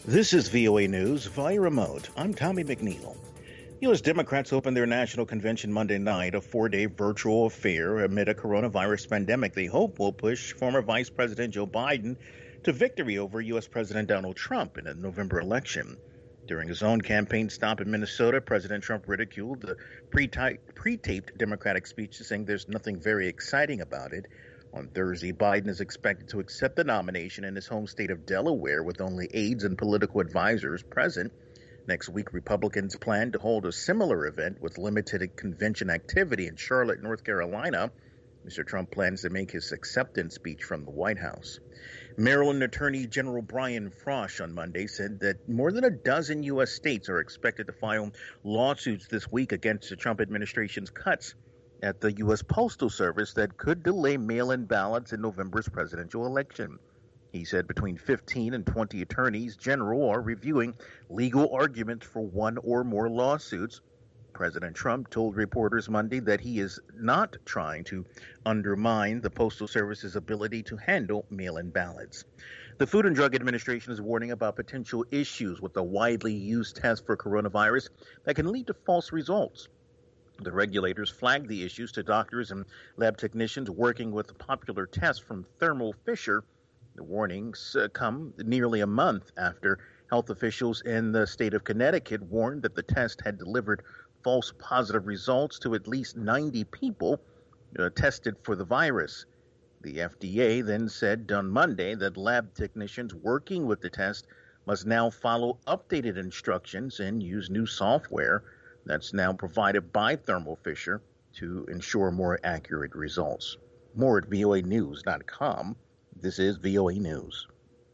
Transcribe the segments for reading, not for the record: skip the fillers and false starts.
This is VOA News via remote. I'm Tommy McNeil. U.S. Democrats opened their national convention Monday night, a 4-day virtual affair amid a coronavirus pandemic they hope will push former Vice President Joe Biden to victory over U.S. President Donald Trump in the November election. During his own campaign stop in Minnesota, President Trump ridiculed the pre-taped Democratic speech, saying there's nothing very exciting about it. On Thursday, Biden is expected to accept the nomination in his home state of Delaware with only aides and political advisors present. Next week, Republicans plan to hold a similar event with limited convention activity in Charlotte, North Carolina. Mr. Trump plans to make his acceptance speech from the White House. Maryland Attorney General Brian Frosh on Monday said that more than a dozen U.S. states are expected to file lawsuits this week against the Trump administration's cuts at the U.S. Postal Service that could delay mail-in ballots in November's presidential election. He said between 15 and 20 attorneys general are reviewing legal arguments for one or more lawsuits. President Trump told reporters Monday that he is not trying to undermine the Postal Service's ability to handle mail-in ballots. The Food and Drug Administration is warning about potential issues with the widely used test for coronavirus that can lead to false results. The regulators flagged the issues to doctors and lab technicians working with the popular test from Thermo Fisher. The warnings come nearly a month after health officials in the state of Connecticut warned that the test had delivered false positive results to at least 90 people tested for the virus. The FDA then said on Monday that lab technicians working with the test must now follow updated instructions and use new software that's now provided by Thermo Fisher to ensure more accurate results. More at voanews.com. This is VOA News.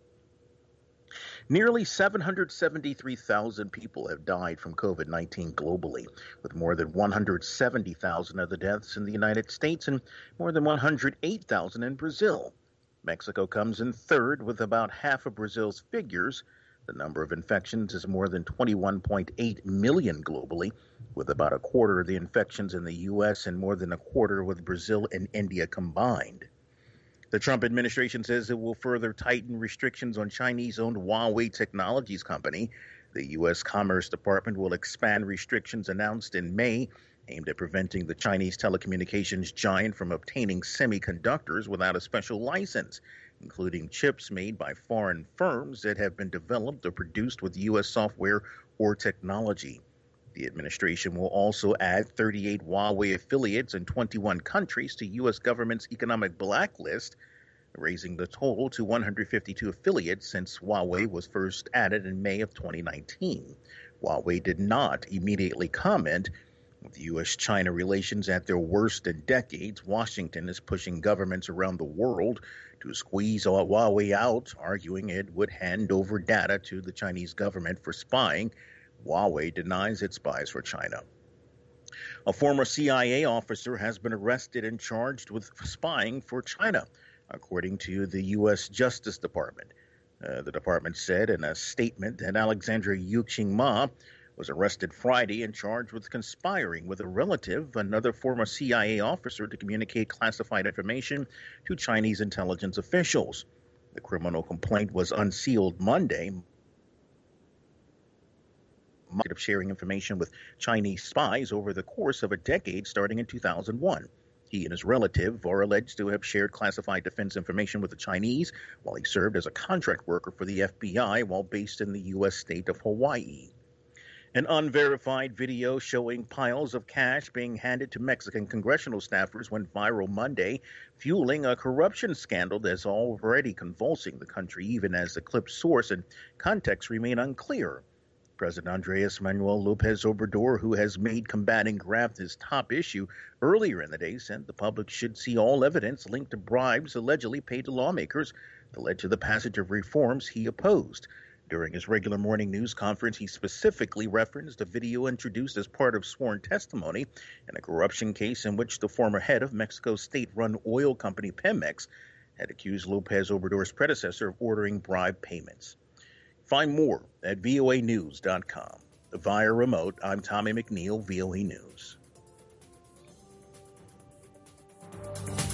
Nearly 773,000 people have died from COVID-19 globally, with more than 170,000 of the deaths in the United States and more than 108,000 in Brazil. Mexico comes in third with about half of Brazil's figures. The number of infections is more than 21.8 million globally, with about a quarter of the infections in the U.S. and more than a quarter with Brazil and India combined. The Trump administration says it will further tighten restrictions on Chinese-owned Huawei Technologies Company. The U.S. Commerce Department will expand restrictions announced in May, aimed at preventing the Chinese telecommunications giant from obtaining semiconductors without a special license, including chips made by foreign firms that have been developed or produced with U.S. software or technology. The administration will also add 38 Huawei affiliates in 21 countries to U.S. government's economic blacklist, raising the total to 152 affiliates since Huawei was first added in May of 2019. Huawei did not immediately comment. With U.S.-China relations at their worst in decades, Washington is pushing governments around the world to squeeze Huawei out, arguing it would hand over data to the Chinese government for spying. Huawei denies it spies for China. A former CIA officer has been arrested and charged with spying for China, according to the U.S. Justice Department. The department said in a statement that Alexandra Yuqing Ma was arrested Friday and charged with conspiring with a relative, another former CIA officer, to communicate classified information to Chinese intelligence officials. The criminal complaint was unsealed Monday, of sharing information with Chinese spies over the course of a decade starting in 2001. He and his relative are alleged to have shared classified defense information with the Chinese while he served as a contract worker for the FBI while based in the U.S. state of Hawaii. An unverified video showing piles of cash being handed to Mexican congressional staffers went viral Monday, fueling a corruption scandal that's already convulsing the country, even as the clip's source and context remain unclear. President Andres Manuel Lopez Obrador, who has made combating graft his top issue earlier in the day, said the public should see all evidence linked to bribes allegedly paid to lawmakers that led to the passage of reforms he opposed. During his regular morning news conference, he specifically referenced a video introduced as part of sworn testimony in a corruption case in which the former head of Mexico's state-run oil company Pemex had accused Lopez Obrador's predecessor of ordering bribe payments. Find more at voanews.com. Via remote, I'm Tommy McNeil, VOA News.